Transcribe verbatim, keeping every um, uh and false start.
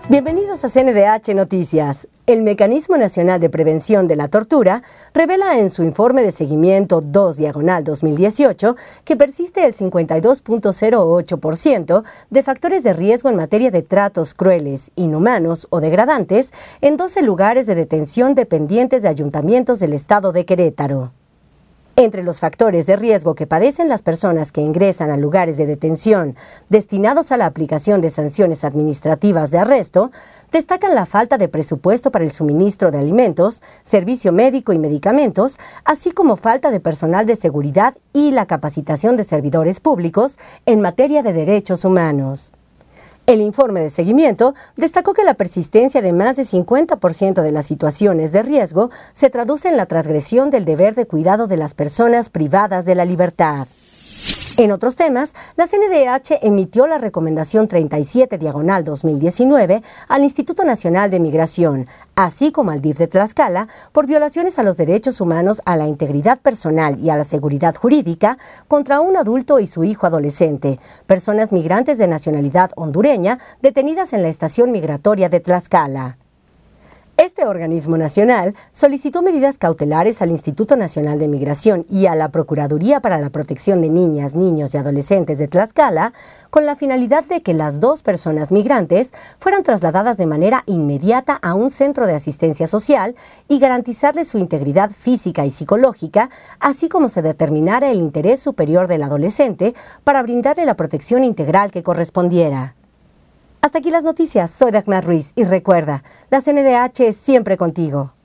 Bienvenidos a C N D H Noticias. El Mecanismo Nacional de Prevención de la Tortura revela en su informe de seguimiento dos diagonal dos mil dieciocho que persiste el cincuenta y dos punto cero ocho por ciento de factores de riesgo en materia de tratos crueles, inhumanos o degradantes en doce lugares de detención dependientes de ayuntamientos del estado de Querétaro. Entre los factores de riesgo que padecen las personas que ingresan a lugares de detención destinados a la aplicación de sanciones administrativas de arresto, destacan la falta de presupuesto para el suministro de alimentos, servicio médico y medicamentos, así como falta de personal de seguridad y la capacitación de servidores públicos en materia de derechos humanos. El informe de seguimiento destacó que la persistencia de más de cincuenta por ciento de las situaciones de riesgo se traduce en la transgresión del deber de cuidado de las personas privadas de la libertad. En otros temas, la C N D H emitió la recomendación treinta y siete diagonal dos mil diecinueve al Instituto Nacional de Migración, así como al D I F de Tlaxcala, por violaciones a los derechos humanos, a la integridad personal y a la seguridad jurídica contra un adulto y su hijo adolescente, personas migrantes de nacionalidad hondureña detenidas en la estación migratoria de Tlaxcala. Este organismo nacional solicitó medidas cautelares al Instituto Nacional de Migración y a la Procuraduría para la Protección de Niñas, Niños y Adolescentes de Tlaxcala con la finalidad de que las dos personas migrantes fueran trasladadas de manera inmediata a un centro de asistencia social y garantizarles su integridad física y psicológica, así como se determinara el interés superior del adolescente para brindarle la protección integral que correspondiera. Hasta aquí las noticias, soy Dagmar Ruiz y recuerda, la C N D H es siempre contigo.